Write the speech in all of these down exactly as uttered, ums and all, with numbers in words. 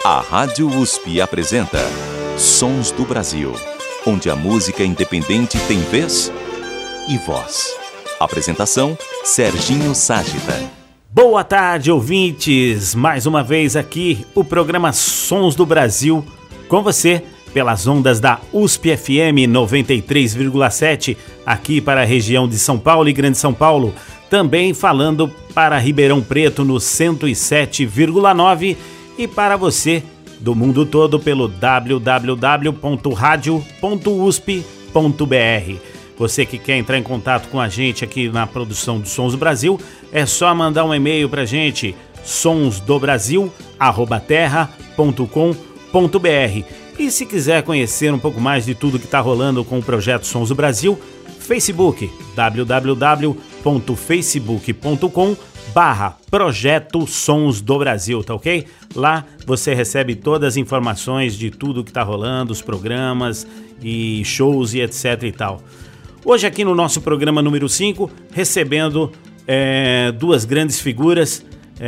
A Rádio U S P apresenta Sons do Brasil, onde a música independente tem vez e voz. Apresentação, Serginho Ságita. Boa tarde, ouvintes! Mais uma vez aqui o programa Sons do Brasil com você pelas ondas da U S P F M noventa e três vírgula sete, aqui para a região de São Paulo e Grande São Paulo. Também falando para Ribeirão Preto no cento e sete vírgula nove e para você do mundo todo pelo w w w ponto radio ponto u s p ponto b r. Você que quer entrar em contato com a gente aqui na produção do Sons do Brasil, é só mandar um e-mail pra gente, sonsdobrasil arroba terra ponto com ponto b r. E se quiser conhecer um pouco mais de tudo que está rolando com o projeto Sons do Brasil, Facebook, w w w ponto facebook ponto com barra Projeto Sons do Brasil, tá ok? Lá você recebe todas as informações de tudo que está rolando, os programas e shows e etc e tal. Hoje aqui no nosso programa número cinco, recebendo é, duas grandes figuras,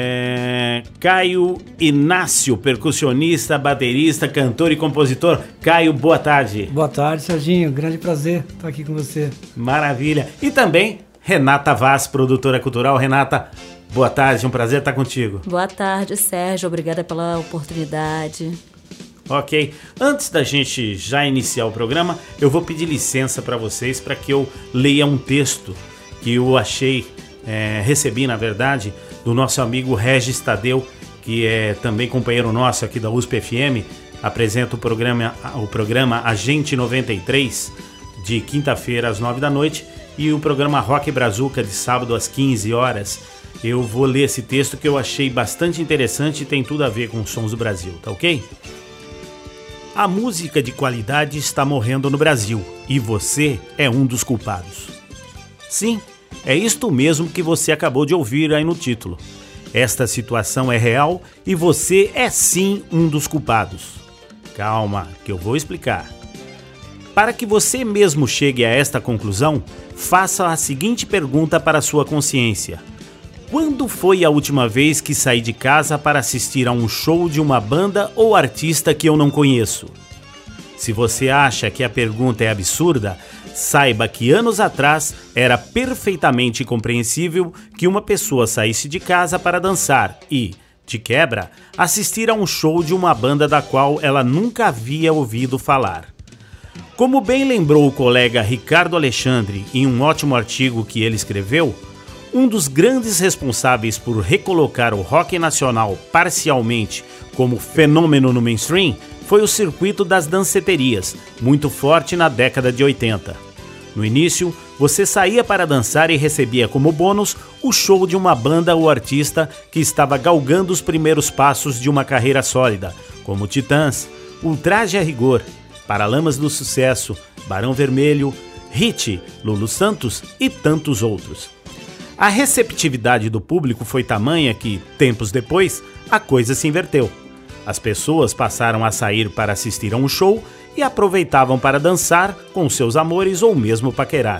é, Caio Inácio, percussionista, baterista, cantor e compositor. Caio, boa tarde. Boa tarde, Serginho, grande prazer estar aqui com você. Maravilha. E também Renata Vaz, produtora cultural. Renata, boa tarde, um prazer estar contigo. Boa tarde, Sérgio, obrigada pela oportunidade. Ok, antes da gente já iniciar o programa, eu vou pedir licença para vocês para que eu leia um texto que eu achei, é, recebi na verdade, do nosso amigo Regis Tadeu, que é também companheiro nosso aqui da U S P F M, apresenta o programa, o programa Agente noventa e três, de quinta-feira às nove da noite, e o programa Rock Brazuca de sábado às quinze horas. Eu vou ler esse texto que eu achei bastante interessante e tem tudo a ver com os Sons do Brasil, tá ok? A música de qualidade está morrendo no Brasil e você é um dos culpados. Sim, é isto mesmo que você acabou de ouvir aí no título. Esta situação é real e você é sim um dos culpados. Calma, que eu vou explicar. Para que você mesmo chegue a esta conclusão, faça a seguinte pergunta para a sua consciência. Quando foi a última vez que saí de casa para assistir a um show de uma banda ou artista que eu não conheço? Se você acha que a pergunta é absurda, saiba que anos atrás era perfeitamente compreensível que uma pessoa saísse de casa para dançar e, de quebra, assistir a um show de uma banda da qual ela nunca havia ouvido falar. Como bem lembrou o colega Ricardo Alexandre em um ótimo artigo que ele escreveu, um dos grandes responsáveis por recolocar o rock nacional parcialmente como fenômeno no mainstream foi o circuito das danceterias, muito forte na década de oitenta. No início, você saía para dançar e recebia como bônus o show de uma banda ou artista que estava galgando os primeiros passos de uma carreira sólida, como Titãs, Ultraje a Rigor, Paralamas do Sucesso, Barão Vermelho, Hit, Lulu Santos e tantos outros. A receptividade do público foi tamanha que, tempos depois, a coisa se inverteu. As pessoas passaram a sair para assistir a um show e aproveitavam para dançar com seus amores ou mesmo paquerar.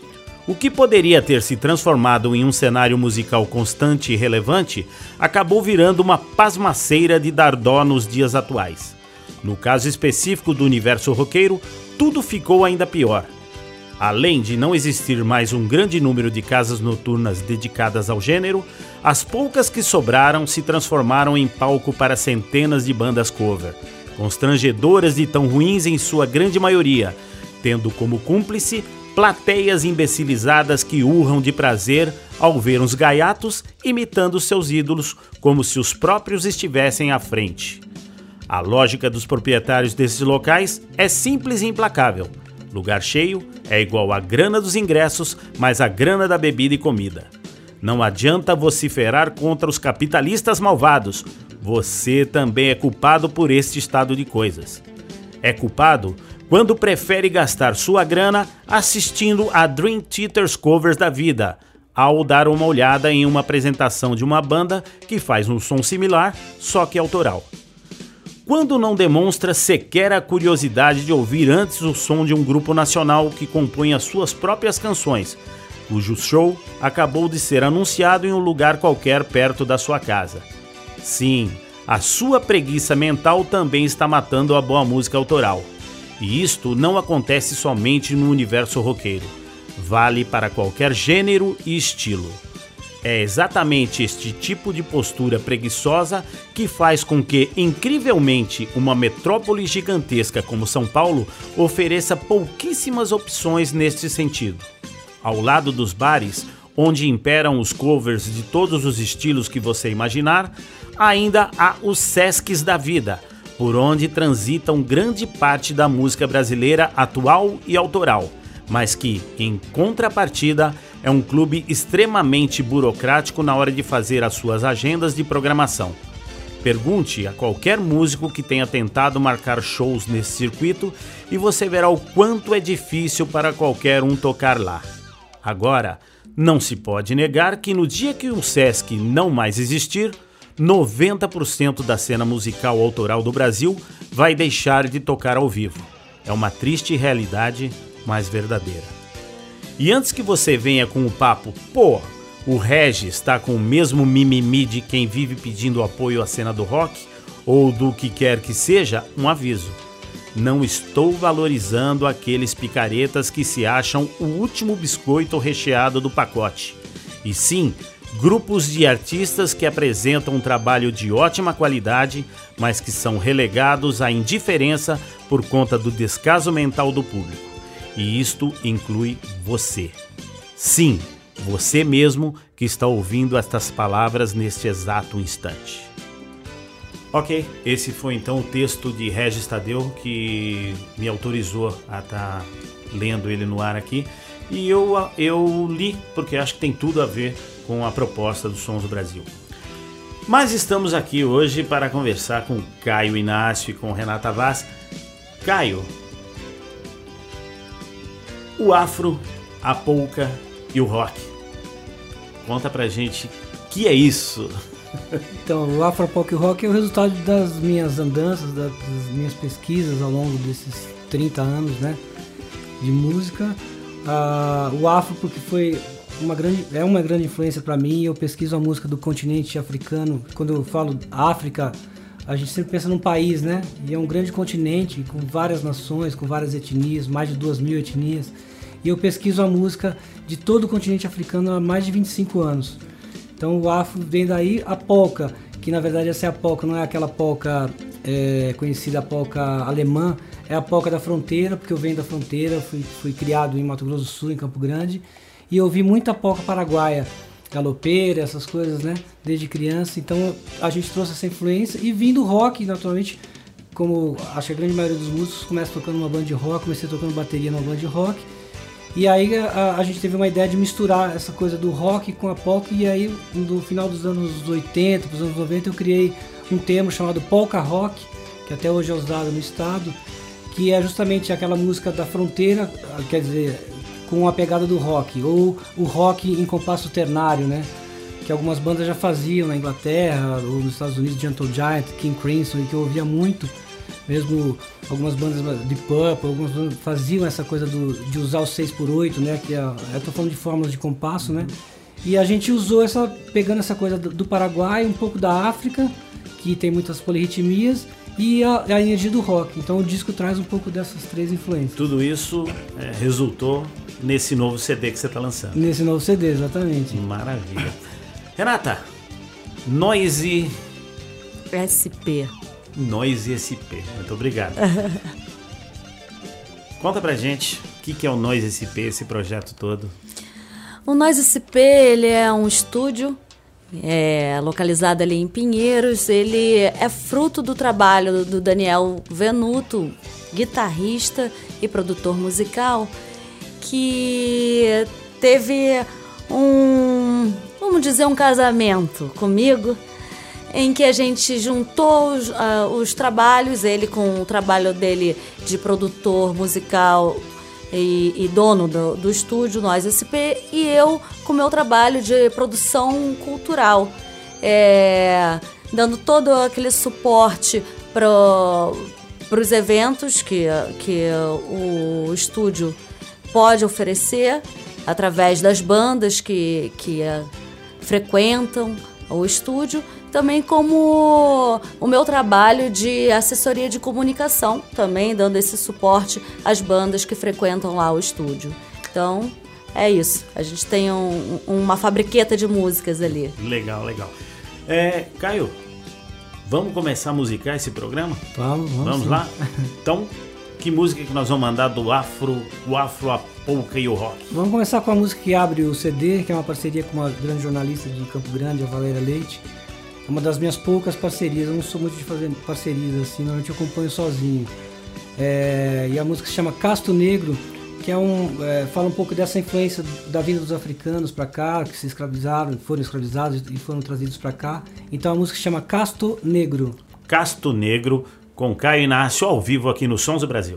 O que poderia ter se transformado em um cenário musical constante e relevante acabou virando uma pasmaceira de dar dó nos dias atuais. No caso específico do universo roqueiro, tudo ficou ainda pior. Além de não existir mais um grande número de casas noturnas dedicadas ao gênero, as poucas que sobraram se transformaram em palco para centenas de bandas cover, constrangedoras de tão ruins em sua grande maioria, tendo como cúmplice plateias imbecilizadas que urram de prazer ao ver uns gaiatos imitando seus ídolos como se os próprios estivessem à frente. A lógica dos proprietários desses locais é simples e implacável. Lugar cheio é igual a grana dos ingressos mais a grana da bebida e comida. Não adianta vociferar contra os capitalistas malvados. Você também é culpado por este estado de coisas. É culpado quando prefere gastar sua grana assistindo a Dream Theater's covers da vida, ao dar uma olhada em uma apresentação de uma banda que faz um som similar, só que autoral. Quando não demonstra sequer a curiosidade de ouvir antes o som de um grupo nacional que compõe as suas próprias canções, cujo show acabou de ser anunciado em um lugar qualquer perto da sua casa. Sim, A sua preguiça mental também está matando a boa música autoral. E isto não acontece somente no universo roqueiro. Vale para qualquer gênero e estilo. É exatamente este tipo de postura preguiçosa que faz com que, incrivelmente, uma metrópole gigantesca como São Paulo ofereça pouquíssimas opções neste sentido. Ao lado dos bares, onde imperam os covers de todos os estilos que você imaginar, ainda há os Sescs da vida, por onde transitam grande parte da música brasileira atual e autoral, mas que, em contrapartida, é um clube extremamente burocrático na hora de fazer as suas agendas de programação. Pergunte a qualquer músico que tenha tentado marcar shows nesse circuito e você verá o quanto é difícil para qualquer um tocar lá. Agora, não se pode negar que no dia que o Sesc não mais existir, noventa por cento da cena musical autoral do Brasil vai deixar de tocar ao vivo. É uma triste realidade, mas verdadeira. E antes que você venha com o papo, pô, o Regis está com o mesmo mimimi de quem vive pedindo apoio à cena do rock, ou do que quer que seja, um aviso. Não estou valorizando aqueles picaretas que se acham o último biscoito recheado do pacote. E sim, grupos de artistas que apresentam um trabalho de ótima qualidade, mas que são relegados à indiferença por conta do descaso mental do público. E isto inclui você. Sim, você mesmo que está ouvindo estas palavras neste exato instante. Ok, esse foi então o texto de Regis Tadeu que me autorizou a estar lendo ele no ar aqui. E eu, eu li porque acho que tem tudo a ver com a proposta dos Sons do Brasil. Mas estamos aqui hoje para conversar com Caio Inácio e com Renata Vaz. Caio, o afro, a polca e o rock. Conta pra gente o que é isso. Então, o afro, a polca e o rock é o resultado das minhas andanças, das minhas pesquisas ao longo desses trinta anos, né, de música. Ah, o afro porque foi uma grande, é uma grande influência para mim. Eu pesquiso a música do continente africano. Quando eu falo África, a gente sempre pensa num país, né? E é um grande continente com várias nações, com várias etnias, mais de duas mil etnias. E eu pesquiso a música de todo o continente africano há mais de vinte e cinco anos. Então o afro vem daí. A polca, que na verdade essa é a polca, não é aquela polca é, conhecida, a polca alemã, é a polca da fronteira, porque eu venho da fronteira, fui, fui criado em Mato Grosso do Sul, em Campo Grande, e eu ouvi muita polca paraguaia, galopeira, essas coisas, né, desde criança. Então a gente trouxe essa influência e vim do rock, naturalmente, como acho que a grande maioria dos músicos começa tocando uma banda de rock, comecei tocando bateria numa banda de rock, e aí a, a gente teve uma ideia de misturar essa coisa do rock com a polka, e aí no final dos anos oitenta, dos anos noventa, eu criei um termo chamado polka rock, que até hoje é usado no estado, que é justamente aquela música da fronteira, quer dizer, com a pegada do rock, ou o rock em compasso ternário, né? Que algumas bandas já faziam na Inglaterra, ou nos Estados Unidos, Gentle Giant, King Crimson, e que eu ouvia muito, mesmo algumas bandas de Purple, algumas bandas faziam essa coisa do, de usar o seis por oito, né? Que é, eu tô falando de fórmulas de compasso, né? E a gente usou essa, pegando essa coisa do, do Paraguai, um pouco da África, que tem muitas polirritmias, e a, a energia do rock. Então o disco traz um pouco dessas três influências. Tudo isso é, resultou nesse novo C D que você está lançando. Nesse novo C D, exatamente. Maravilha. Renata, Noise... S P. Noise S P. Muito obrigado. Conta pra gente o que, que é o Noise S P, esse projeto todo. O Noise S P, ele é um estúdio é, localizado ali em Pinheiros. Ele é fruto do trabalho do Daniel Venuto, guitarrista e produtor musical, que teve um, vamos dizer, um casamento comigo, em que a gente juntou os, uh, os trabalhos, ele com o trabalho dele de produtor musical e, e dono do, do estúdio Noise S P, e eu com o meu trabalho de produção cultural, é, dando todo aquele suporte para os eventos que, que o estúdio pode oferecer através das bandas que, que uh, frequentam o estúdio, também como o meu trabalho de assessoria de comunicação, também dando esse suporte às bandas que frequentam lá o estúdio. Então, é isso. A gente tem um, uma fabriqueta de músicas ali. Legal, legal. É, Caio, vamos começar a musicar esse programa? Vamos, vamos. Vamos lá? Então, que música que nós vamos mandar do Afro, o Afro, a Polka e o Rock? Vamos começar com a música que abre o C D, que é uma parceria com uma grande jornalista de Campo Grande, a Valéria Leite. É uma das minhas poucas parcerias. Eu não sou muito de fazer parcerias assim, normalmente eu acompanho sozinho. É, e a música se chama Casto Negro, que é um, é, fala um pouco dessa influência da vinda dos africanos para cá, que se escravizaram, foram escravizados e foram trazidos para cá. Então a música se chama Casto Negro. Casto Negro, com Caio Inácio, ao vivo aqui no Sons do Brasil.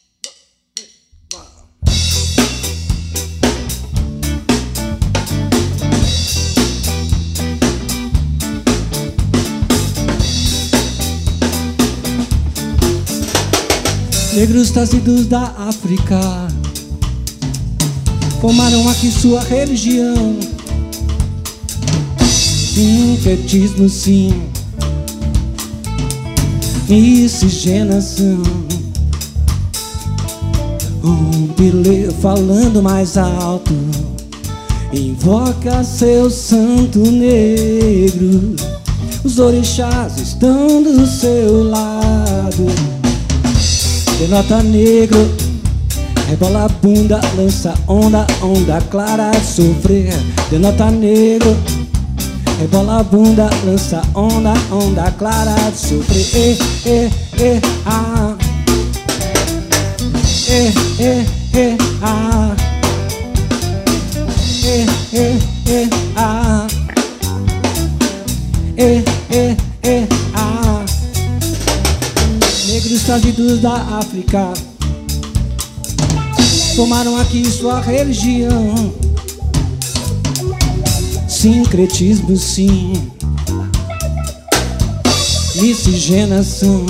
Negros trazidos da África formaram aqui sua religião. Sincretismo, sim, miscigenação. Um pilê falando mais alto invoca seu santo negro. Os orixás estão do seu lado. Denota negro, rebola a bunda, lança onda, onda clara de sofrer. Denota negro, rebola a bunda, lança onda, onda clara de sofrer. Eh, eh, eh, ah. Eh, eh, eh, ah. Eh, eh, eh, ah. Eh, eh, eh, ah. Negros trazidos da África formaram aqui sua religião. Sincretismo, sim, miscigenação.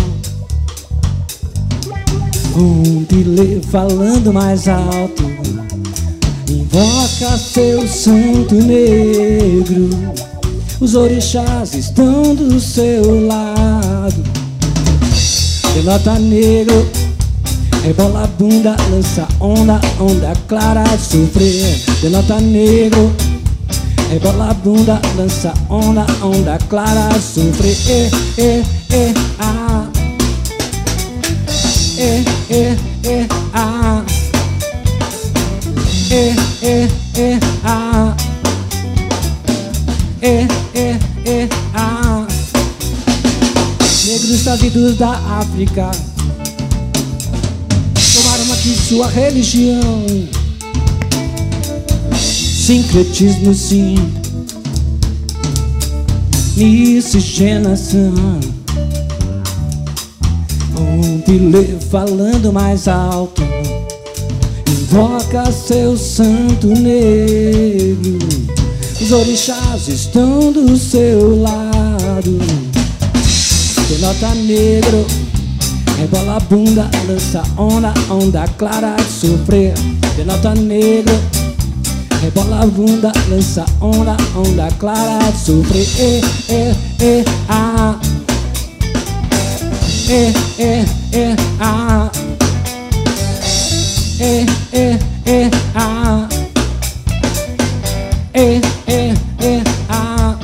Um pilê falando mais alto invoca seu santo negro. Os orixás estão do seu lado. Denota negro, rebola a bunda, lança onda, onda clara de sofrer. Denota negro, rebola a bunda, lança onda, onda clara de sofrer. Eh, eh, eh, ah. Eh, eh, eh, ah. Eh, eh, eh, ah. Eh, eh, eh, ah. Negros trazidos da África tomaram aqui sua religião. Sincretismo, sim, miscigenação. Um pilê falando mais alto invoca seu santo negro. Os orixás estão do seu lado. Denota negro, rebola a bunda, lança onda, onda clara de sofrer. Denota negro, rebola a bunda, lança onda, onda clara de sofrer. Eh, eh, eh, ah. Eh, eh, eh, ah. Eh, eh, eh, ah. Eh, eh, eh, ah.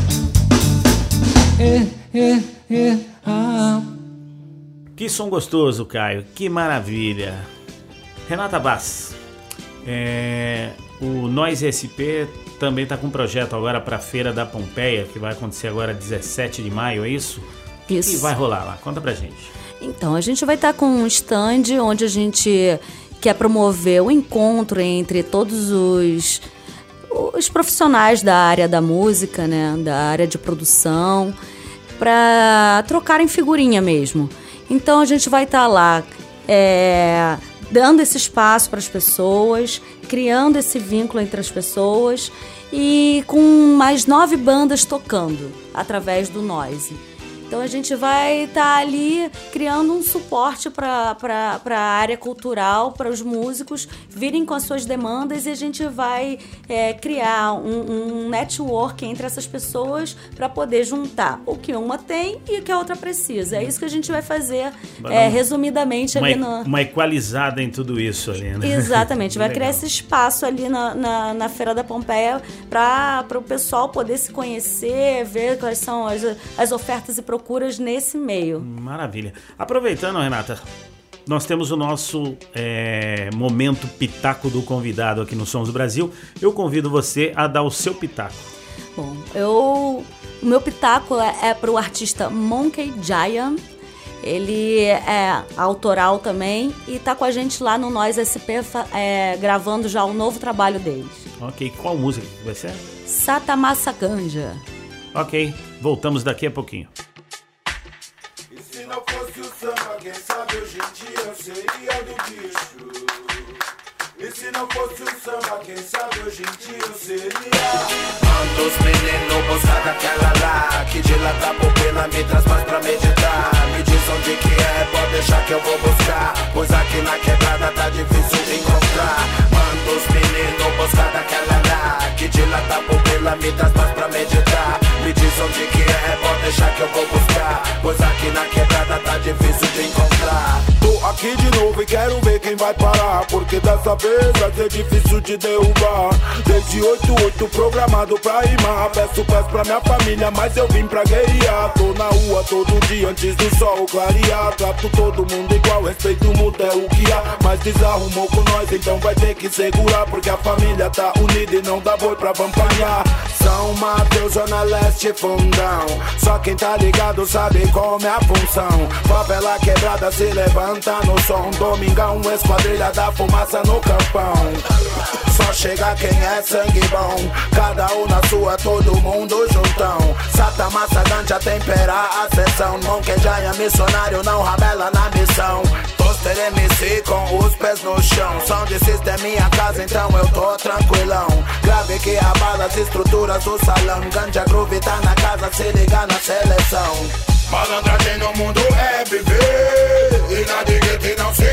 Eh, eh, eh, ah. Que som gostoso, Caio. Que maravilha. Renata Bass, é, o Nós S P também está com um projeto agora para a Feira da Pompeia, que vai acontecer agora dezessete de maio, é isso? Isso. O que vai rolar lá? Conta pra gente. Então, a gente vai estar com um stand onde a gente quer promover o encontro entre todos os, os profissionais da área da música, né, da área de produção, para trocarem figurinha mesmo. Então, a gente vai estar lá é, dando esse espaço para as pessoas, criando esse vínculo entre as pessoas e com mais nove bandas tocando através do Noise. Então a gente vai estar tá ali criando um suporte para a área cultural, para os músicos virem com as suas demandas, e a gente vai é, criar um, um network entre essas pessoas para poder juntar o que uma tem e o que a outra precisa. É isso que a gente vai fazer é, resumidamente uma, ali no... Uma equalizada em tudo isso ali, né? Exatamente, vai criar esse espaço ali na, na, na Feira da Pompeia para o pessoal poder se conhecer, ver quais são as, as ofertas e procuras nesse meio. Maravilha. Aproveitando, Renata, nós temos o nosso é, momento pitaco do convidado aqui no Sons do Brasil. Eu convido você a dar o seu pitaco. Bom, eu, o meu pitaco é, é para o artista Monkey Giant. Ele é autoral também e tá com a gente lá no Nós S P é, gravando já o novo trabalho deles. Ok, qual música que vai ser? Satamassa Ganja. Ok, voltamos daqui a pouquinho. E se não fosse o samba, quem sabe hoje em dia eu seria do bicho. E se não fosse o samba, quem sabe hoje em dia eu seria. Manda os meninos buscar daquela lá que dilata a pupila, me traz mais pra meditar. Me diz onde que é, pode deixar que eu vou buscar, pois aqui na quebrada tá difícil de encontrar. Manda os meninos buscar daquela lá que dilata a pupila, me traz mais pra meditar. Me diz onde que é, pode deixar que eu vou buscar, pois aqui na quebrada tá difícil de encontrar. Tô aqui de novo e quero ver quem vai parar, porque dessa vez vai ser difícil de derrubar. Desde oito oito programado pra rimar. Peço paz pra minha família, mas eu vim pra guerrear. Tô na rua todo dia antes do sol clarear. Trato todo mundo igual, respeito muda é o que há. Mas desarrumou com nós, então vai ter que segurar, porque a família tá unida e não dá boi pra vampanhar. São Mateus, Zona Leste, Fundão. Só quem tá ligado sabe como é a função. Favela quebrada se levanta no som. Domingão, esquadrilha da fumaça no campão. Só chega quem é sangue bom, cada um na sua, todo mundo juntão. Satamassa Ganja tempera a sessão. Monkey Giant missionário, não rabela na missão. Toaster M C com os pés no chão. Sound system é minha casa, então eu tô tranquilão. Grave que abala as estruturas do salão. Ganja Groove tá na casa, se liga na seleção. Malandragem no mundo é viver, e na dignidade não se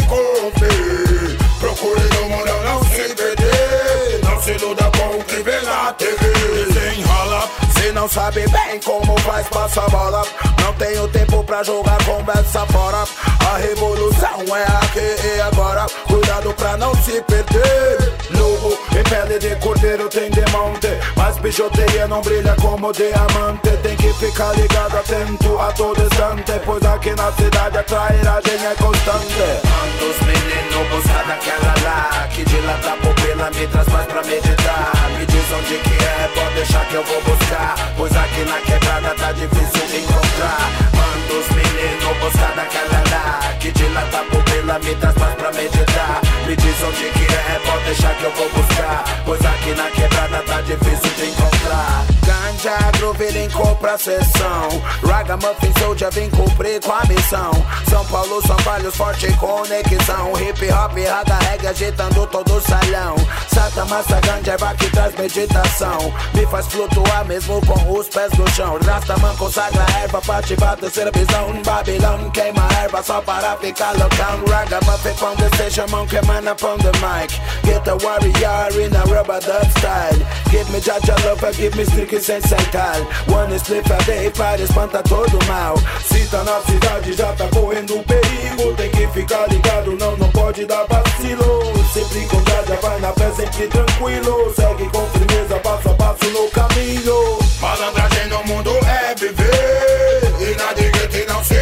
confie. Procure no mundo não se perder, não se iluda com o que vê na T V. Desenrola, se não sabe bem como faz, passa a bola. Não tenho tempo pra jogar, conversa fora. A revolução é aqui e agora, cuidado pra não se perder. Lobo em pele de cordeiro tem demonte, mas bijuteria não brilha como diamante. Tem que ficar ligado, atento a todo instante, pois aqui na cidade a trairagem é constante. Manda os meninos buscar daquela lá que dilata a pupila, me traz mais pra meditar. Me diz onde que é, pode deixar que eu vou buscar, pois aqui na quebrada tá difícil de encontrar. Manda os meninos buscar daquela lá que dilata a pupila, me traz mais pra meditar. Me diz onde que é, pode deixar que eu vou buscar, pois aqui na quebrada tá difícil de encontrar. Ganja Groove linkou pra sessão. Ragamuffin Soldier vem cumprir com a missão. São Paulo, São Paulo, forte conexão. Hip hop, raga, reggae agitando todo o salão. Satamassa Ganja é que traz meditação. Me faz flutuar mesmo com os pés no chão. Rastaman consagra erva pra ativar terceira visão. Babilão queima erva só para ficar loucão. Ragamuffin on the station, Monkey Man up on the mic. Get a warrior in a rubber duck style. Give me Jaja love, give me stick sensacional. One split a day para espantar todo mal. Se tá na cidade já tá correndo perigo, tem que ficar ligado, não, não pode dar vacilo. Sempre com Jaja, vai na fé, sempre tranquilo. Segue com firmeza, passo a passo no caminho. Malandragem no mundo é viver, e na dignidade não se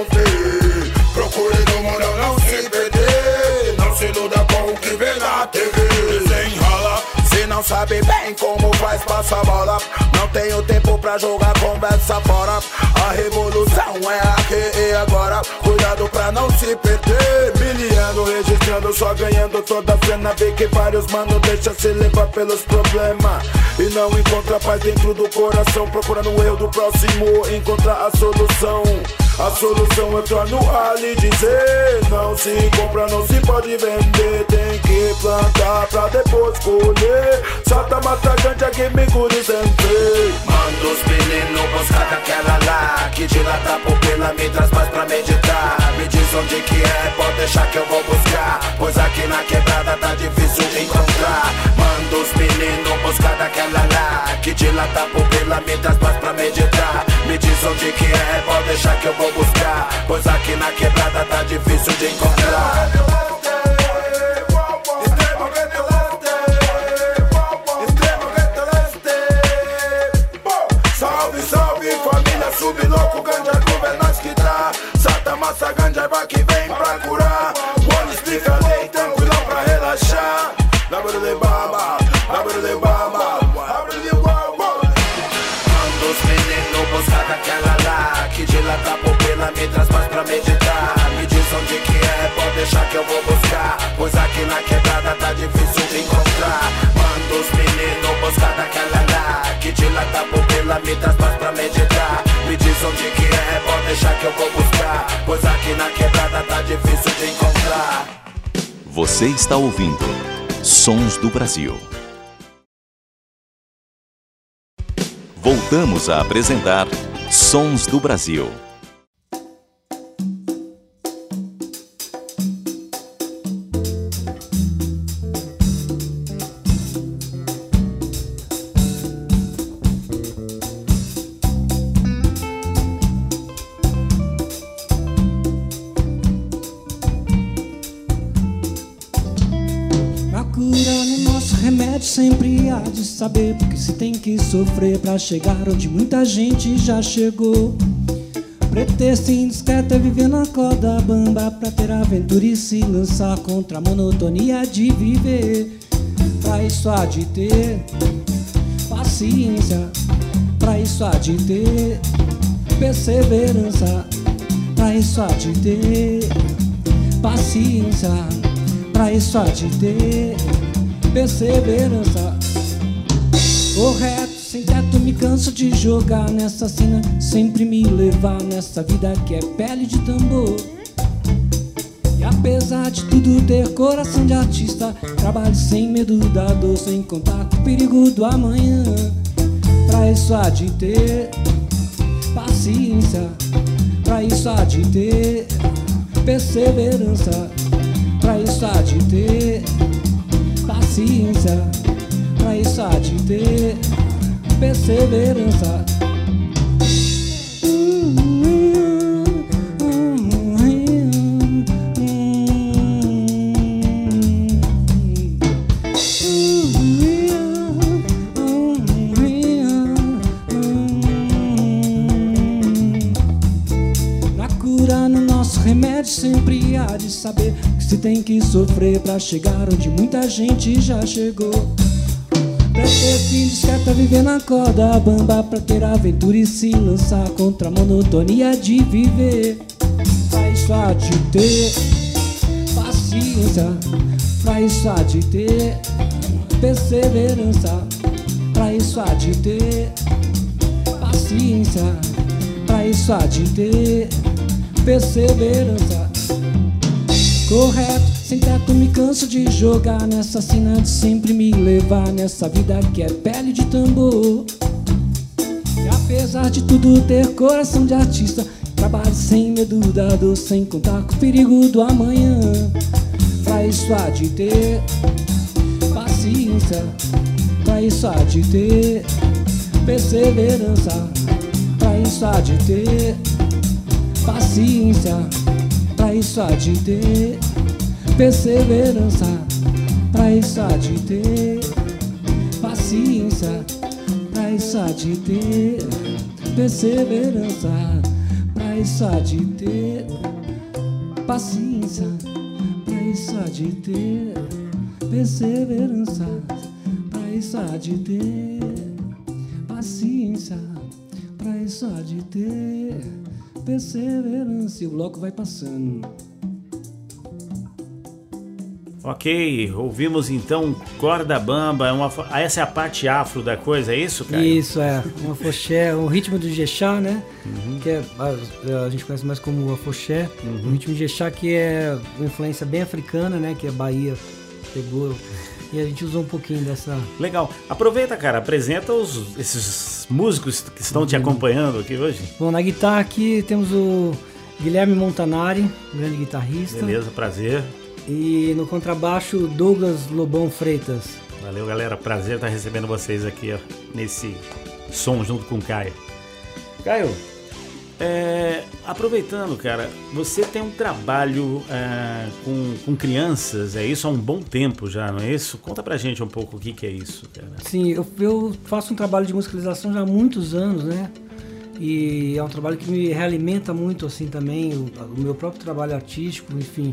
confie. Procure no mundo não se perder, não se iluda com o que vê na T V. Desenrola, se não sabe bem como faz, passa a bola. Não tenho tempo pra jogar, conversa fora. A revolução é aqui e agora, cuidado pra não se perder. Miliano, registrando, só ganhando toda a cena. Vê que vários mano deixa se levar pelos problemas e não encontra paz dentro do coração. Procurando o erro do próximo, encontrar a solução. A solução eu torno a lhe dizer: não se compra, não se pode vender. Tem que plantar pra depois colher. Satamassa Ganja que me cure sempre. Manda os meninos buscar daquela lá que dilata a diz onde que é, pode deixar que eu vou buscar, pois aqui na quebrada tá difícil de encontrar. Salve, salve família, sub louco, ganja groove é nós que tá. Sata, massa, ganja, vai que vem pra curar. One explica a lei, tranquilão pra relaxar. Labra de baba, labra de baba, labra de baba. Manda os meninos buscar daquela lá, que de lá tá pupila, me traz mais pra meditar. Me diz onde que é, pode deixar que eu vou buscar, pois aqui na quebrada tá difícil de encontrar. Manda os meninos buscar daquela lá, que de lá tá pupila, me traz mais pra meditar. Me diz onde que é, pode deixar que eu vou buscar, pois aqui na quebrada tá difícil de encontrar. Você está ouvindo Sons do Brasil. Voltamos a apresentar Sons do Brasil. Sempre há de saber, porque se tem que sofrer pra chegar onde muita gente já chegou. Pretexto indiscreto é viver na corda bamba, pra ter aventura e se lançar contra a monotonia de viver. Pra isso há de ter paciência, pra isso há de ter perseverança, pra isso há de ter paciência, pra isso há de ter perseverança. Correto, sem teto, me canso de jogar nessa cena, sempre me levar nessa vida que é pele de tambor. E apesar de tudo ter coração de artista, trabalho sem medo da dor, sem contar com o perigo do amanhã. Pra isso há de ter paciência, pra isso há de ter perseverança, pra isso há de ter paciência, pra isso há de ter perseverança. Na cura, no nosso remédio, sempre há de saber que se tem que sofrer pra chegar onde muita gente já chegou. Pra ter filho discreto, viver na corda bamba, pra ter aventura e se lançar contra a monotonia de viver. Pra isso há de ter paciência, pra isso há de ter perseverança, pra isso há de ter paciência, pra isso há de ter perseverança. Correto, sem teto, me canso de jogar nessa cena, de sempre me levar nessa vida que é pele de tambor. E apesar de tudo ter coração de artista, trabalho sem medo da dor, sem contar com o perigo do amanhã. Pra isso há de ter paciência, pra isso há de ter perseverança, pra isso há de ter paciência, pra isso há de ter perseverança, pra isso há de ter paciência, pra isso há de ter perseverança, pra isso há de ter paciência, pra isso há de ter perseverança, pra isso há de ter paciência, pra isso há de ter perseverança. E o bloco vai passando. Ok, ouvimos então Corda Bamba, uma, essa é a parte afro da coisa, é isso, cara? Isso, é, um afoxé, o ritmo do Ijexá, né, uhum. que é, a, a gente conhece mais como o afoxé, uhum. o ritmo do Ijexá que é uma influência bem africana, né, que a Bahia pegou, e a gente usou um pouquinho dessa... Legal, aproveita, cara, apresenta os, esses músicos que estão te acompanhando aqui hoje. Bom, na guitarra aqui temos o Guilherme Montanari, grande guitarrista. Beleza, prazer. E no contrabaixo, Douglas Lobão Freitas. Valeu, galera. Prazer estar recebendo vocês aqui ó, nesse som junto com o Caio. Caio, É, aproveitando, cara, você tem um trabalho é, com, com crianças, é isso há um bom tempo já, não é isso? Conta pra gente um pouco o que, que é isso, cara. Sim, eu, eu faço um trabalho de musicalização já há muitos anos, né? E é um trabalho que me realimenta muito, assim, também, o, o meu próprio trabalho artístico, enfim.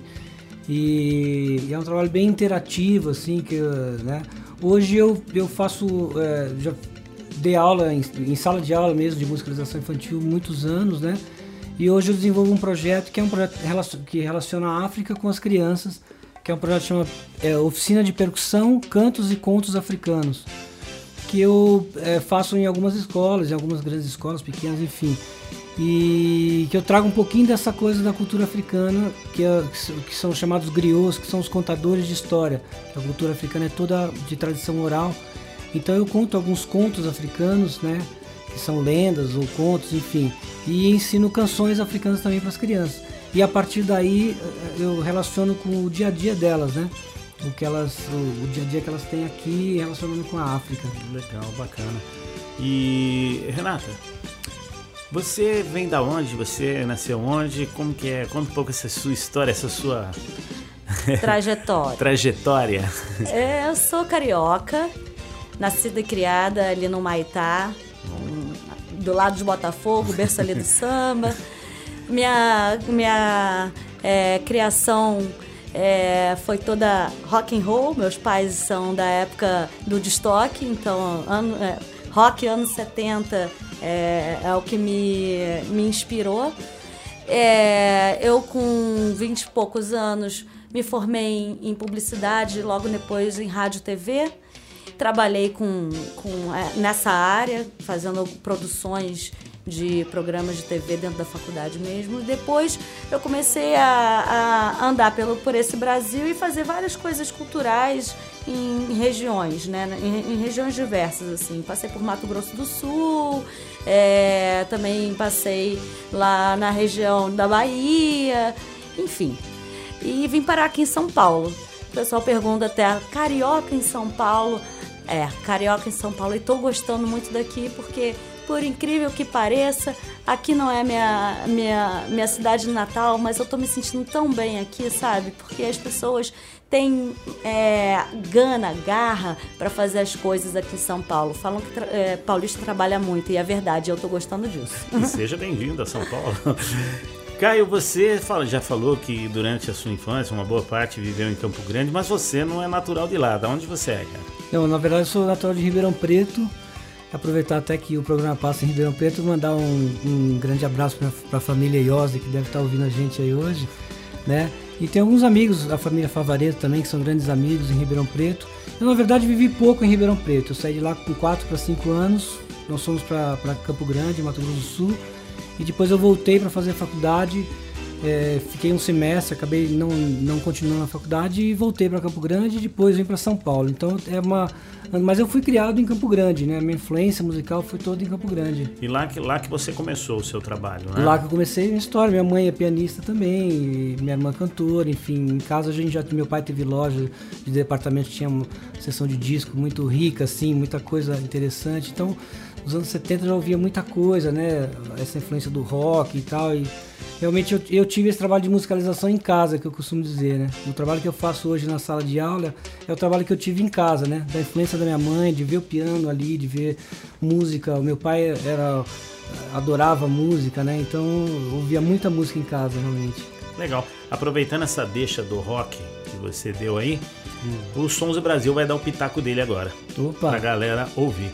E, e é um trabalho bem interativo, assim, que, né? Hoje eu, eu faço, é, já dei aula em, em sala de aula mesmo de musicalização infantil muitos anos, né? E hoje eu desenvolvo um projeto que é um projeto que relaciona a África com as crianças, que é um projeto que chama é, Oficina de Percussão, Cantos e Contos Africanos, que eu é, faço em algumas escolas, em algumas grandes escolas, pequenas, enfim. E que eu trago um pouquinho dessa coisa da cultura africana, que, é, que são chamados griots, que são os contadores de história. A cultura africana é toda de tradição oral. Então eu conto alguns contos africanos, né, que são lendas ou contos, enfim, e ensino canções africanas também para as crianças. E a partir daí eu relaciono com o dia a dia delas, né, o que elas, o, o dia a dia que elas têm aqui relacionando com a África. Legal, bacana. E Renata, você vem da onde? Você nasceu onde? Como que é? Conta um pouco essa sua história, essa sua trajetória. trajetória. É, eu sou carioca. Nascida e criada ali no Maitá, do lado de Botafogo, berço ali do samba. Minha, minha é, criação é, foi toda rock and roll. Meus pais são da época do destoque, então ano, é, rock anos setenta é, é o que me, me inspirou. É, eu com vinte e poucos anos me formei em, em publicidade, logo depois em rádio e T V. Trabalhei com, com, é, nessa área, fazendo produções de programas de T V dentro da faculdade mesmo. Depois eu comecei a, a andar pelo, por esse Brasil e fazer várias coisas culturais em regiões, né? Em, em regiões diversas, assim. Passei por Mato Grosso do Sul, é, também passei lá na região da Bahia, enfim. E vim parar aqui em São Paulo. O pessoal pergunta até, carioca em São Paulo? É, carioca em São Paulo, e tô gostando muito daqui porque, por incrível que pareça, aqui não é minha, minha, minha cidade natal, mas eu tô me sentindo tão bem aqui, sabe? Porque as pessoas têm é, gana, garra para fazer as coisas aqui em São Paulo. Falam que tra- é, paulista trabalha muito, e é verdade, eu tô gostando disso. E seja bem-vindo a São Paulo. Caio, você fala, já falou que durante a sua infância, uma boa parte viveu em Campo Grande, mas você não é natural de lá. De onde você é, cara? Eu, na verdade, eu sou natural de Ribeirão Preto. Aproveitar até que o programa passa em Ribeirão Preto, mandar um, um grande abraço para a família Iose, que deve estar ouvindo a gente aí hoje, né? E tem alguns amigos da família Favareto também, que são grandes amigos em Ribeirão Preto. Eu, na verdade, vivi pouco em Ribeirão Preto. Eu saí de lá com quatro para cinco anos. Nós fomos para Campo Grande, Mato Grosso do Sul. E depois eu voltei para fazer faculdade, é, fiquei um semestre, acabei não, não continuando na faculdade e voltei para Campo Grande e depois vim para São Paulo. Então é uma... Mas eu fui criado em Campo Grande, né? A minha influência musical foi toda em Campo Grande. E lá que, lá que você começou o seu trabalho, né? Lá que eu comecei a minha história. Minha mãe é pianista também, e minha irmã cantora, enfim. Em casa a gente já... Meu pai teve loja de departamento, tinha uma seção de disco muito rica, assim, muita coisa interessante. Então... Nos anos setenta eu já ouvia muita coisa, né? Essa influência do rock e tal. E realmente eu, eu tive esse trabalho de musicalização em casa, que eu costumo dizer, né? O trabalho que eu faço hoje na sala de aula é o trabalho que eu tive em casa, né? Da influência da minha mãe, de ver o piano ali, de ver música. O meu pai era, adorava música, né? Então eu ouvia muita música em casa, realmente. Legal. Aproveitando essa deixa do rock que você deu aí, hum. o Sons do Brasil vai dar o pitaco dele agora. Opa! Pra galera ouvir.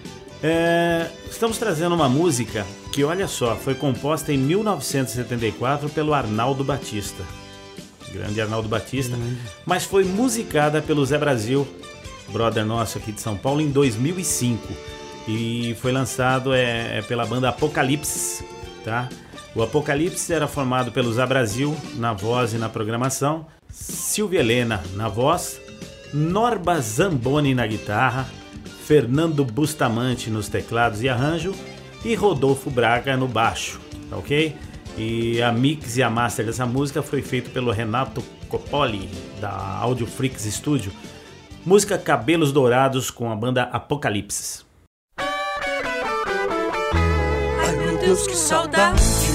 É, estamos trazendo uma música que, olha só, foi composta em mil novecentos e setenta e quatro pelo Arnaldo Batista, grande Arnaldo Batista, uhum. mas foi musicada pelo Zé Brasil, brother nosso aqui de São Paulo, em dois mil e cinco, e foi lançado é, pela banda Apocalipse, tá? O Apocalipse era formado pelo Zé Brasil na voz e na programação, Silvia Helena na voz, Norba Zamboni na guitarra, Fernando Bustamante nos teclados e arranjo e Rodolfo Braga no baixo, ok? E a mix e a master dessa música foi feita pelo Renato Copoli, da Audio Freaks Studio. Música Cabelos Dourados com a banda Apocalipse. Ai meu Deus, que saudade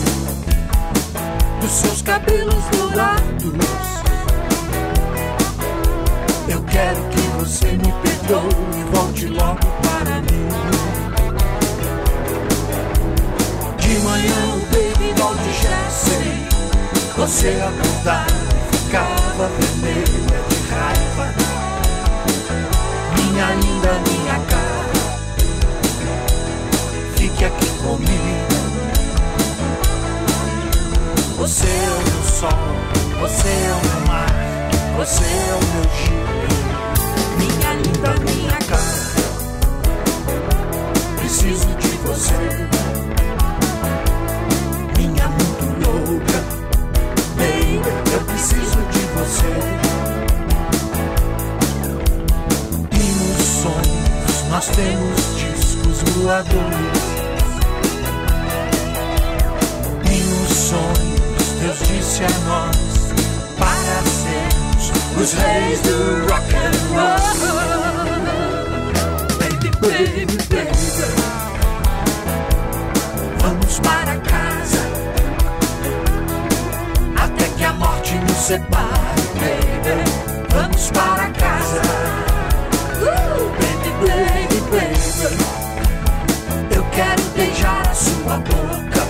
dos seus cabelos dourados. Eu quero que você me perdoe e volte logo para mim. De manhã o baby doll de Jesse, você acordava e ficava vermelha de raiva. Minha linda, minha cara, fique aqui comigo. Você é o meu sol, você é o meu mar, você é o meu Jeep. Minha linda, minha cara, preciso de você. Minha muito louca, baby, eu preciso de você. E nos sonhos nós temos discos voadores. E nos sonhos Deus disse a nós para sermos os reis do rock and roll. Baby, baby, baby, vamos para casa até que a morte nos separe, baby. Vamos para casa, uh, baby, baby, baby. Eu quero beijar a sua boca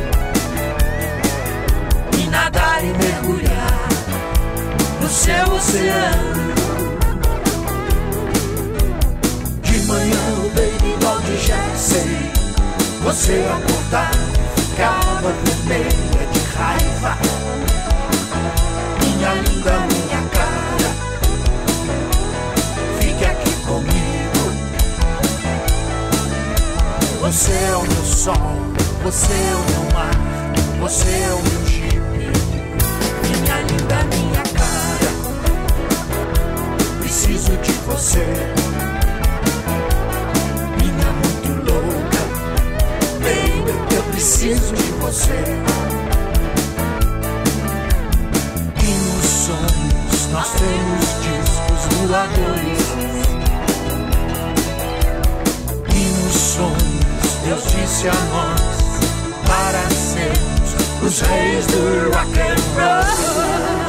e nadar e mergulhar no seu oceano. De manhã o baby doll de Jesse, você acordava e ficava vermelha de raiva. Minha linda, minha cara, fique aqui comigo. Você é o meu sol, você é o meu mar, você é o meu Jeep. Minha linda, minha cara, preciso de você. Minha muito louca, baby, eu preciso de você. E nos sonhos nós temos discos voadores. E nos sonhos Deus disse a nós para sermos os reis do rock and roll.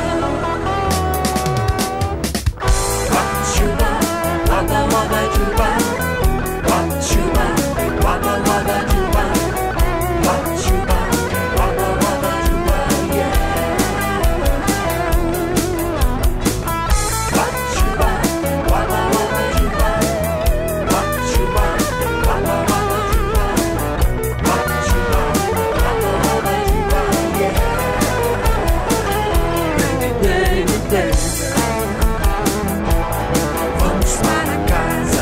What you want, wada wada you want. What you want, wada wada you want. What you want, wada wada you want, yeah. What you want, wada wada you want. What you want, wada wada you want. What you want, wada wada you want, yeah. Baby, baby, baby, vamos para casa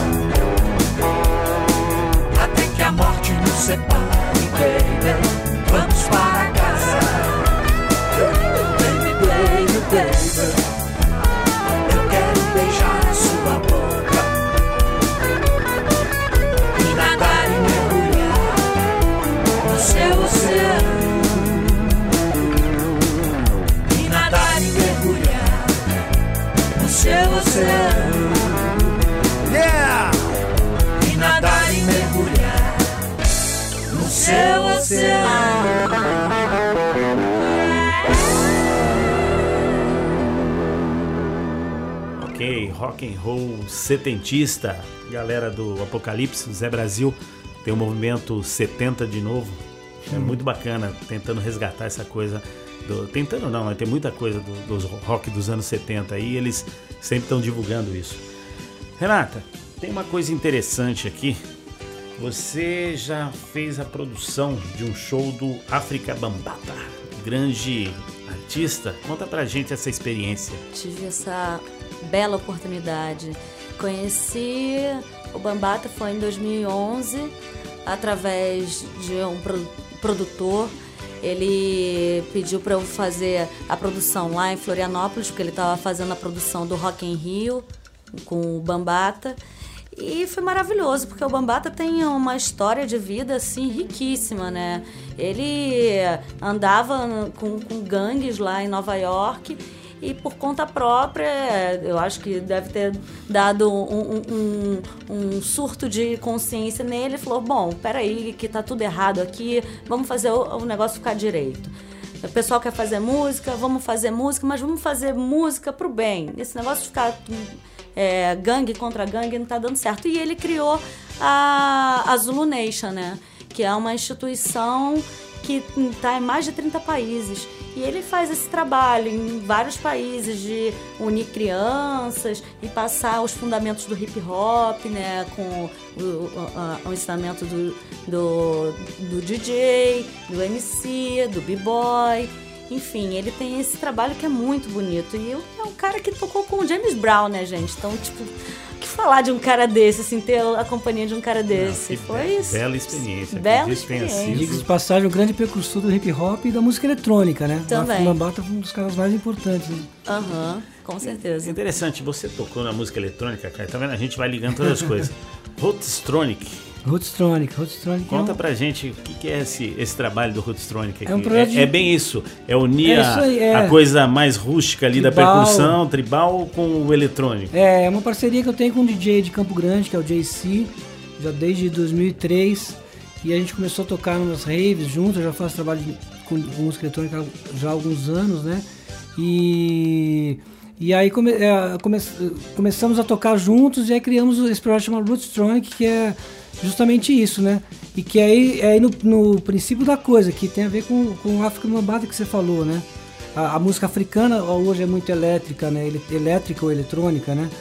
até que a morte nos separe, baby. Vamos para casa, baby, baby, baby. Eu quero beijar a sua boca e nadar e mergulhar no seu oceano. E nadar e mergulhar no seu oceano. Yeah! E nadar e mergulhar no seu oceano. Ok, rock and roll setentista, galera do Apocalipse, Zé Brasil, tem o movimento setenta de novo, é muito bacana, tentando resgatar essa coisa, do, tentando não, mas tem muita coisa do, dos rock dos anos setenta aí, eles sempre estão divulgando isso. Renata, tem uma coisa interessante aqui, você já fez a produção de um show do África Bambaataa, grande artista, conta pra gente essa experiência. Tive essa bela oportunidade. Conheci o Bambaataa foi em dois mil e onze através de um pro- produtor. Ele pediu para eu fazer a produção lá em Florianópolis, porque ele estava fazendo a produção do Rock in Rio com o Bambaataa. E foi maravilhoso, porque o Bambaataa tem uma história de vida assim riquíssima, né? Ele andava com, com gangues lá em Nova York e por conta própria, eu acho que deve ter dado um, um, um, um surto de consciência nele. Falou, bom, peraí, que tá tudo errado aqui, vamos fazer o, o negócio ficar direito. O pessoal quer fazer música, vamos fazer música, mas vamos fazer música pro bem. Esse negócio de ficar é, gangue contra gangue não tá dando certo. E ele criou a, a Zulu Nation, né? Que é uma instituição que está em mais de trinta países. E ele faz esse trabalho em vários países de unir crianças e passar os fundamentos do hip hop, né, com o, o, o ensinamento do, do, do D J, do M C, do B-boy. Enfim, ele tem esse trabalho que é muito bonito. E é um cara que tocou com o James Brown, né, gente? Então, tipo, o que falar de um cara desse, assim, ter a companhia de um cara desse? Não, Foi isso. Bela experiência. Bela experiência. Diga de passagem, um grande precursor do hip hop e da música eletrônica, né? Também. O Lambata foi um dos caras mais importantes. Aham, uhum, com certeza. Interessante, você tocou na música eletrônica, cara. Tá vendo? A gente vai ligando todas as coisas. Rootstronic. Rootstronic, Rootstronic. Conta é um... pra gente o que, que é esse, esse trabalho do Rootstronic aqui. É, um projeto de... é, é bem isso, é unir é isso aí, é. a, a coisa mais rústica ali tribal. Da percussão, tribal, com o eletrônico. É, é uma parceria que eu tenho com um D J de Campo Grande, que é o J C, já desde dois mil e três, e a gente começou a tocar umas raves juntos. Eu já faço trabalho de, com, com música eletrônica já há alguns anos, né? E... E aí come, é, come, começamos a tocar juntos, e aí criamos esse projeto chamado Rootstronic, que é justamente isso, né? E que aí é aí no, no princípio da coisa, que tem a ver com, com o African Lambada que você falou, né? A, a música africana hoje é muito elétrica, né? Elétrica ou eletrônica, né?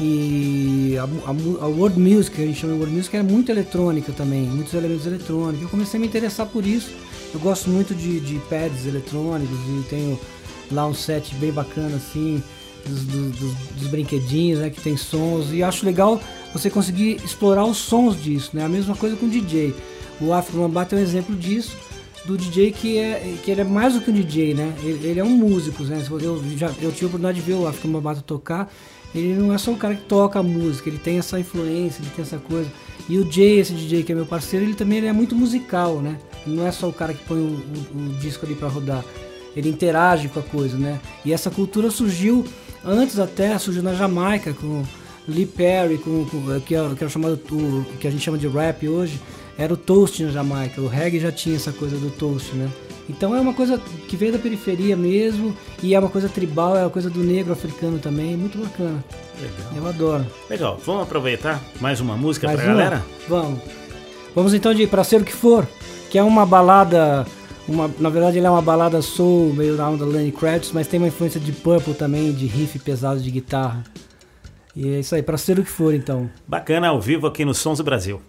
E a, a, a world music, que a gente chama de world music, é muito eletrônica também, muitos elementos eletrônicos. Eu comecei a me interessar por isso. Eu gosto muito de, de pads eletrônicos e tenho lá um set bem bacana, assim, dos, dos, dos brinquedinhos, né, que tem sons, e acho legal você conseguir explorar os sons disso, né? A mesma coisa com o D J. O African Lambata é um exemplo disso, do D J que, é, que ele é mais do que um D J, né? Ele, ele é um músico, né? Eu, já, eu tive a oportunidade de ver o African Lambata tocar. Ele não é só um cara que toca a música, ele tem essa influência, ele tem essa coisa. E o Jay, esse D J que é meu parceiro, ele também ele é muito musical, né? Ele não é só o cara que põe o, o, o disco ali pra rodar. Ele interage com a coisa, né? E essa cultura surgiu antes até, surgiu na Jamaica com Lee Perry, com, com, que, é, que, é chamado, o, que a gente chama de rap hoje, era o toast na Jamaica. O reggae já tinha essa coisa do toast, né? Então é uma coisa que veio da periferia mesmo, e é uma coisa tribal, é uma coisa do negro africano também, muito bacana. Legal. Eu adoro. Legal, vamos aproveitar mais uma música mais pra uma? galera? Vamos. Vamos então de Pra Ser O Que For, que é uma balada... Uma, na verdade ele é uma balada soul, meio da onda Lenny Kravitz, mas tem uma influência de Purple também, de riff pesado de guitarra. E é isso aí, Pra Ser O Que For então. Bacana, ao vivo aqui no Sons do Brasil.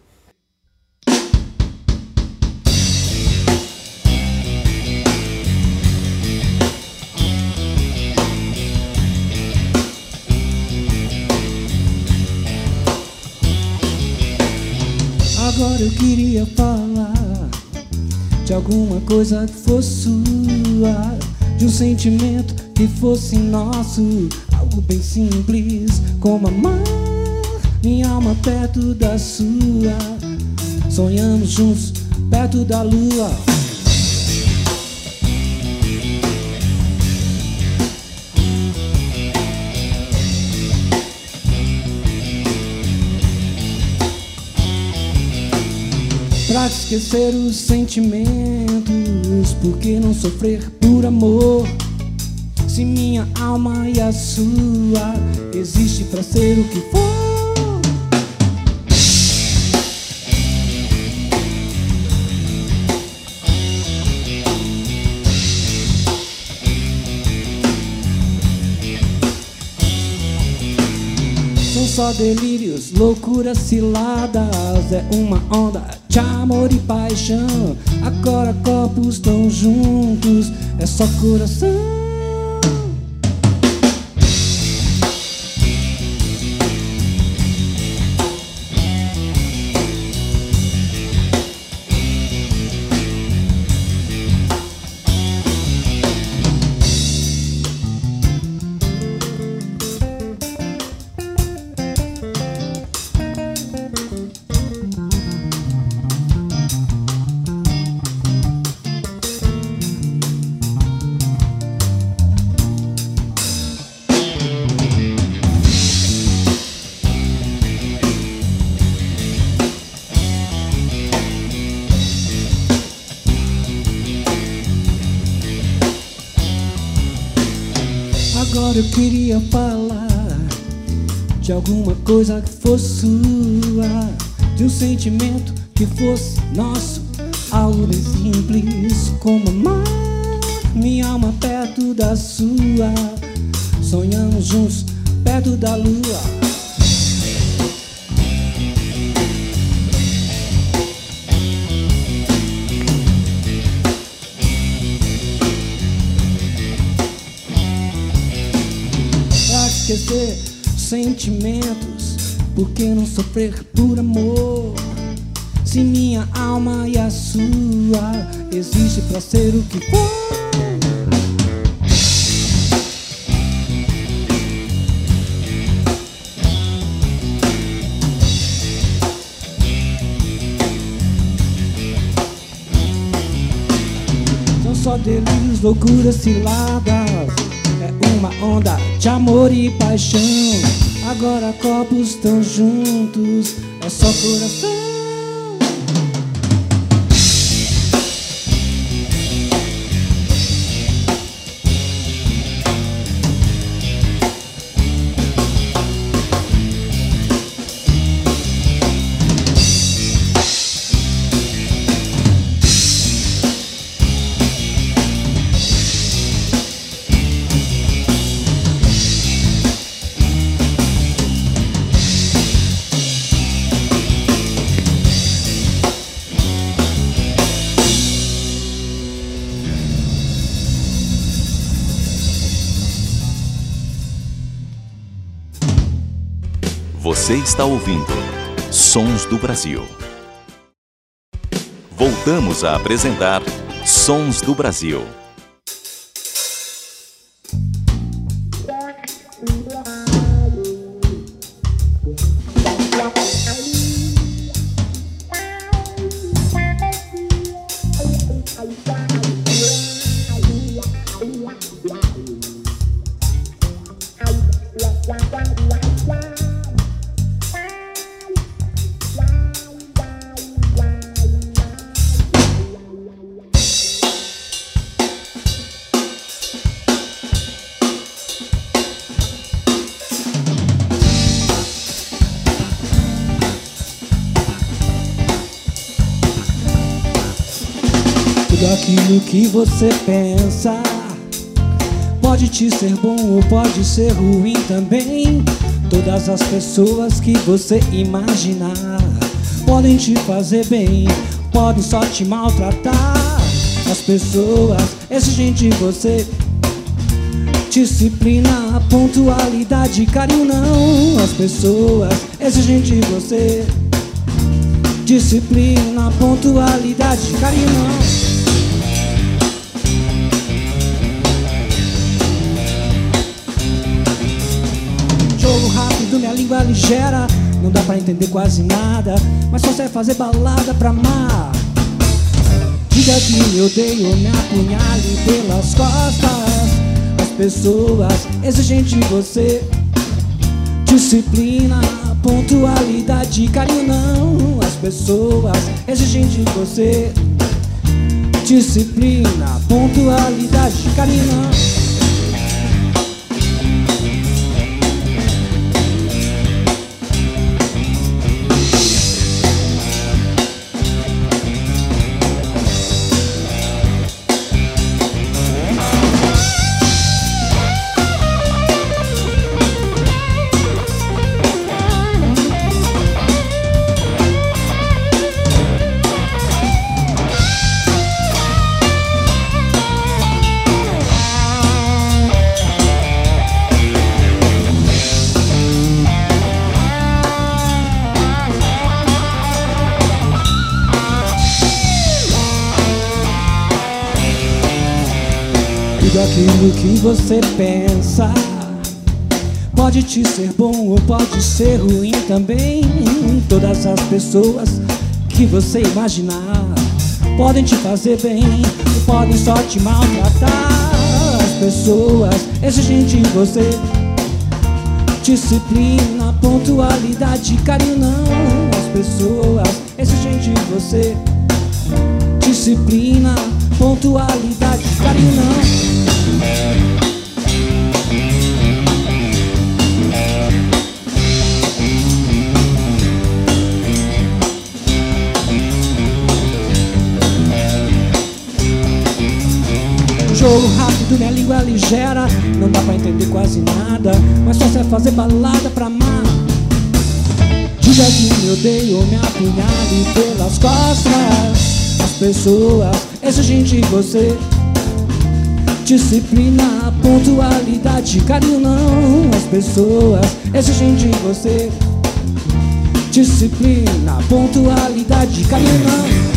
Agora eu queria falar de alguma coisa que fosse sua, de um sentimento que fosse nosso, algo bem simples, como amar minha alma perto da sua. Sonhamos juntos perto da lua. Pra esquecer os sentimentos, por que não sofrer por amor? Se minha alma e a sua existe pra ser o que for. São só delírios, loucuras, ciladas, é uma onda de amor e paixão. Agora corpos tão juntos, é só coração. Agora eu queria falar de alguma coisa que fosse sua, de um sentimento que fosse nosso, algo bem simples como amar minha alma perto da sua. Sonhamos juntos perto da lua. Pra esquecer sentimentos, por que não sofrer por amor? Se minha alma e a sua existe pra ser o que for. São só delírios, loucuras, ciladas. É uma onda de amor e paixão. Agora corpos tão juntos, é só coração. Você está ouvindo Sons do Brasil. Voltamos a apresentar Sons do Brasil. Tudo aquilo que você pensa pode te ser bom ou pode ser ruim também. Todas as pessoas que você imaginar podem te fazer bem, podem só te maltratar. As pessoas exigem de você disciplina, pontualidade, carinho não. As pessoas exigem de você disciplina, pontualidade, carinho não. Jogo rápido, minha língua ligeira, não dá pra entender quase nada, mas só sei fazer balada pra amar. Diga que me odeio ou me apunhale pelas costas. As pessoas exigem de você disciplina, pontualidade, carinho não. As pessoas exigem de você disciplina, pontualidade, carinho não. Tudo aquilo que você pensa pode te ser bom ou pode ser ruim também. Todas as pessoas que você imaginar podem te fazer bem ou podem só te maltratar. As pessoas exigem de você disciplina, pontualidade, carinho não. As pessoas exigem de você disciplina, pontualidade, carinho não. voo rápido, minha língua é ligeira. Não dá pra entender quase nada, mas só sei fazer balada pra amar. Diga que me odeio, me apunhale pelas costas. As pessoas exigem de você disciplina, pontualidade, carinho não. As pessoas exigem de você disciplina, pontualidade, carinho não.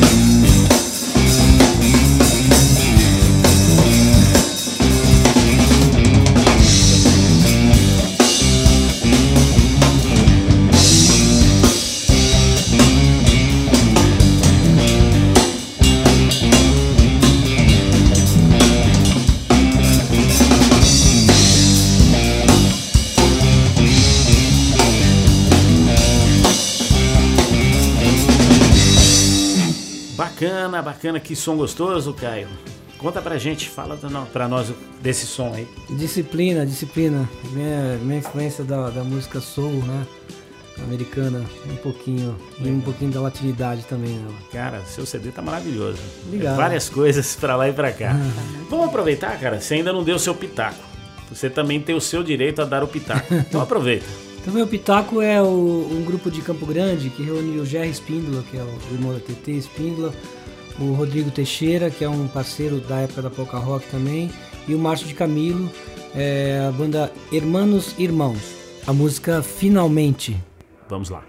Bacana, bacana, que som gostoso, Caio. Conta pra gente, fala pra nós desse som aí. Disciplina, disciplina. Minha, minha influência da, da música soul, né? Americana, um pouquinho. E um pouquinho da latinidade também, né? Cara, seu C D tá maravilhoso. Obrigado. Várias coisas pra lá e pra cá. Vamos aproveitar, cara, você ainda não deu o seu pitaco. Você também tem o seu direito a dar o pitaco. Então aproveita. Então, meu pitaco é o, um grupo de Campo Grande que reuniu o Jerry Espíndola, que é o irmão da T T Espíndola, o Rodrigo Teixeira, que é um parceiro da época da Polka Rock também, e o Márcio de Camilo, é, a banda Hermanos Irmãos. A música Finalmente. Vamos lá.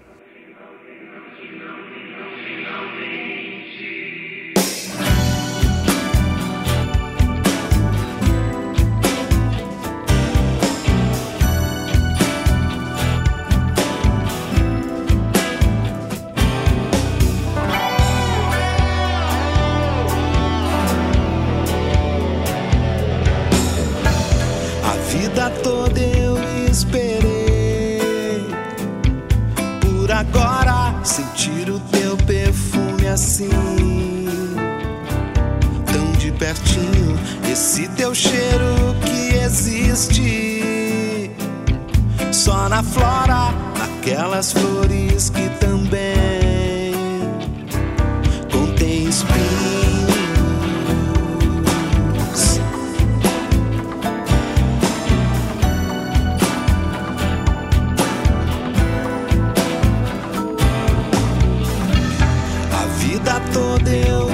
Toda eu esperei por agora sentir o teu perfume assim, tão de pertinho, esse teu cheiro que existe só na flora, naquelas flores que também contém espinhos. Toda eu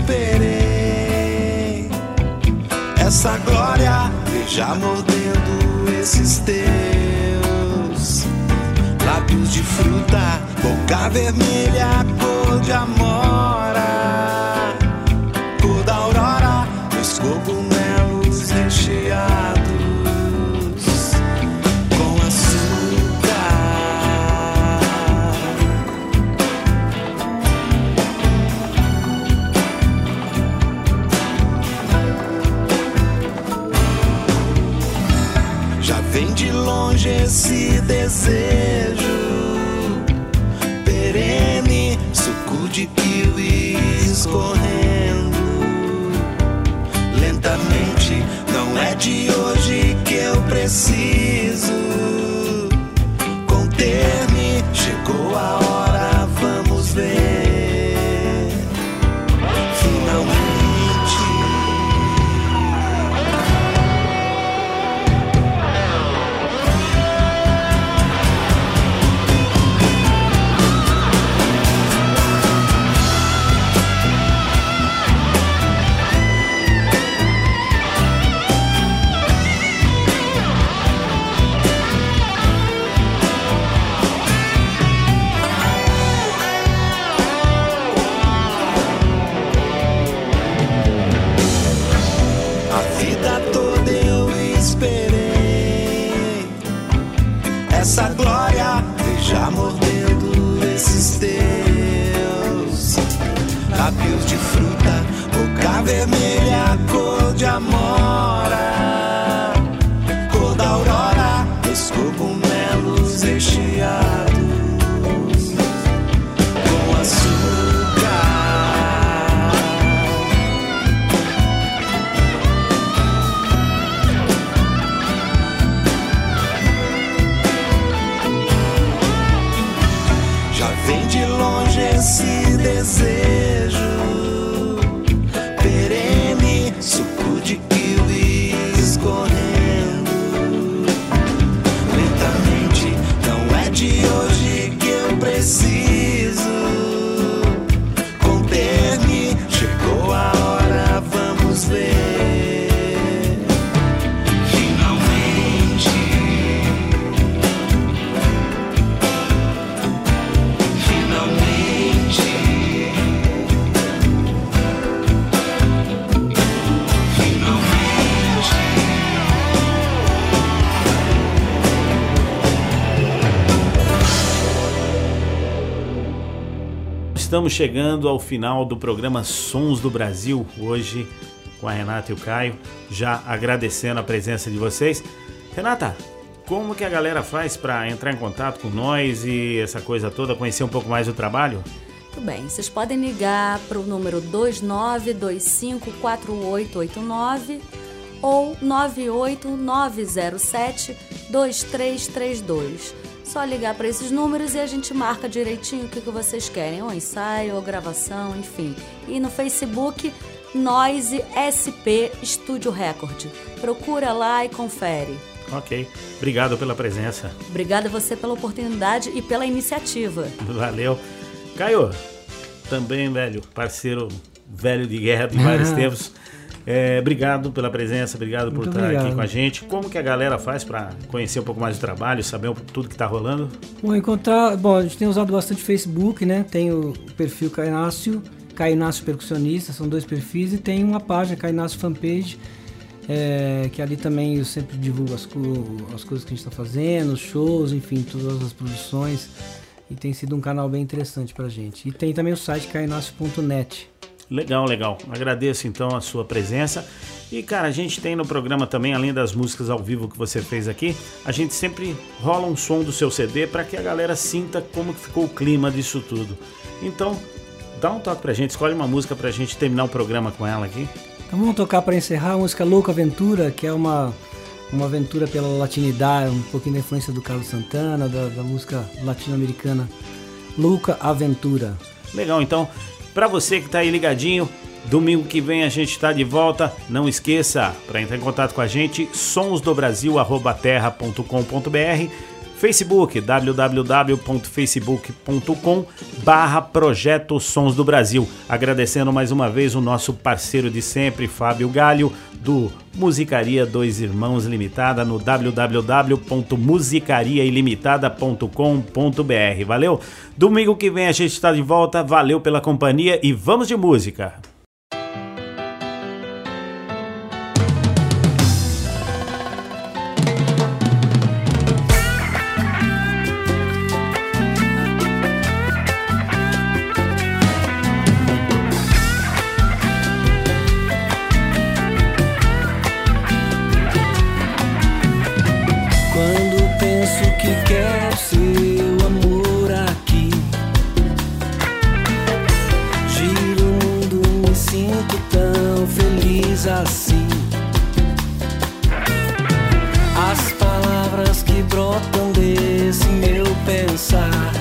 esperei essa glória, veja mordendo esses teus lábios de fruta, boca vermelha, cor de amora, cor da aurora, dois cogumelos recheados com açúcar. Vem de longe esse desejo perene, suco de kiwi escorrendo lentamente. Não é de hoje que eu preciso conter-me. Chegou a hora, vamos ver finalmente. Essa glória, veja mordendo esses teus lábios de fruta, boca vermelha, cor de amora, cor da aurora, dois cogumelos recheados com açúcar. Vem de longe esse desejo perene, estamos chegando ao final do programa Sons do Brasil, hoje com a Renata e o Caio, já agradecendo a presença de vocês. Renata, como que a galera faz para entrar em contato com nós e essa coisa toda, conhecer um pouco mais do trabalho? Muito bem, vocês podem ligar para o número dois nove dois cinco quatro oito oito nove ou nove oito nove zero sete dois três três dois. Só ligar para esses números e a gente marca direitinho o que, que vocês querem, ou ensaio, ou gravação, enfim. E no Facebook, Noise S P Estúdio Record. Procura lá e confere. Ok, obrigado pela presença. Obrigada a você pela oportunidade e pela iniciativa. Valeu. Caio, também, velho, parceiro velho de guerra de vários tempos. É, obrigado pela presença, obrigado por Muito estar obrigado. aqui com a gente. Como que a galera faz para conhecer um pouco mais do trabalho, saber tudo que está rolando? Bom, encontrar, bom, a gente tem usado bastante Facebook, né? Tem o perfil Caio Inácio, Caio Inácio Percussionista, são dois perfis, e tem uma página, Caio Inácio Fanpage, é, que ali também eu sempre divulgo as, co- as coisas que a gente está fazendo, os shows, enfim, todas as produções, e tem sido um canal bem interessante pra gente. E tem também o site caio inácio ponto net. Legal, legal. Agradeço então a sua presença. E cara, a gente tem no programa também, além das músicas ao vivo que você fez aqui, a gente sempre rola um som do seu C D para que a galera sinta como que ficou o clima disso tudo. Então, dá um toque pra gente, escolhe uma música pra gente terminar o programa com ela aqui. Então vamos tocar para encerrar a música Louca Aventura, que é uma, uma aventura pela latinidade, um pouquinho da influência do Carlos Santana, da, da música latino-americana. Louca Aventura. Legal, então, pra você que tá aí ligadinho, domingo que vem a gente tá de volta. Não esqueça, para entrar em contato com a gente, sonsdobrasil arroba terra ponto com ponto br, Facebook, w w w ponto facebook ponto com barra Projeto Sons do Brasil. Agradecendo mais uma vez o nosso parceiro de sempre, Fábio Galho, do Musicaria Dois Irmãos Limitada, no w w w ponto musicaria ilimitada ponto com ponto br. Valeu? Domingo que vem a gente está de volta. Valeu pela companhia e vamos de música. Quando penso que quero seu amor aqui, giro o mundo, me sinto tão feliz assim. As palavras que brotam desse meu pensar,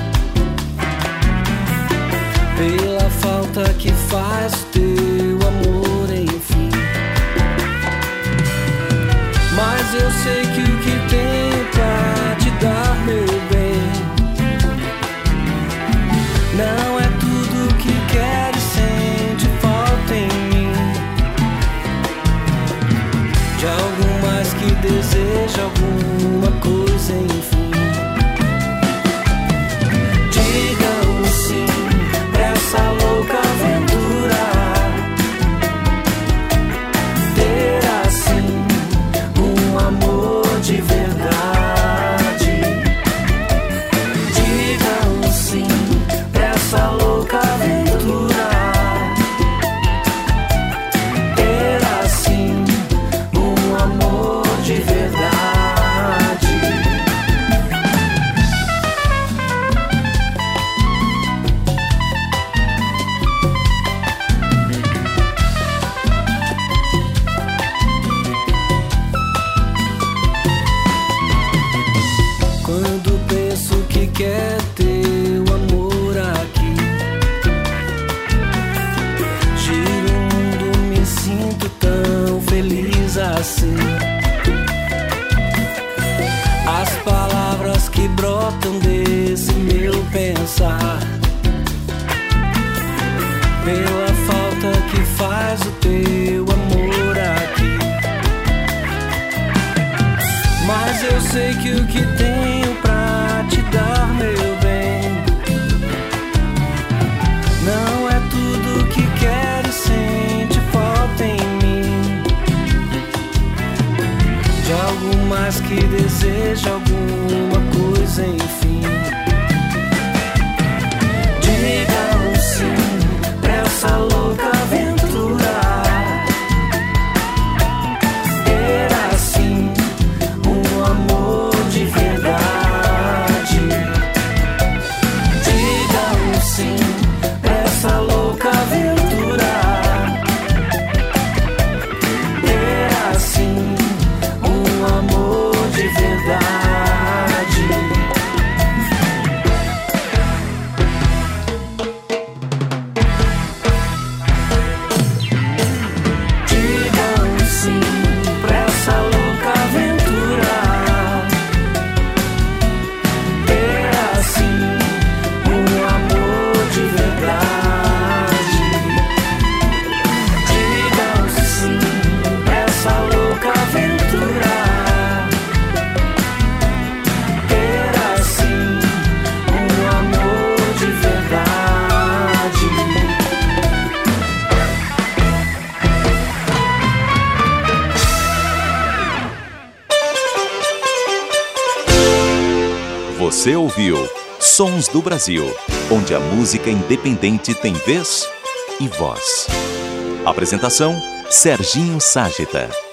pela falta que faz o teu amor, enfim. Mas eu sei que o que tenho pra te dar, meu bem, não é tudo que quero e sente falta em mim. De algo mais que deseja, alguma coisa, enfim. Diga um sim pra essa louca aventura, ter assim um amor de verdade. Diga um sim pra essa louca aventura, ter assim um amor de verdade. Quando penso que quer teu amor aqui, giro o mundo, me sinto tão feliz assim. As palavras que brotam desse meu pensar, pela falta que faz o teu amor aqui. Mas eu sei que o que tenho pra te dar, meu bem, não é tudo que quero e sente falta em mim. De algo mais que deseja, alguma coisa, enfim. Diga um sim Você ouviu Sons do Brasil, onde a música independente tem vez e voz. Apresentação: Serginho Ságita.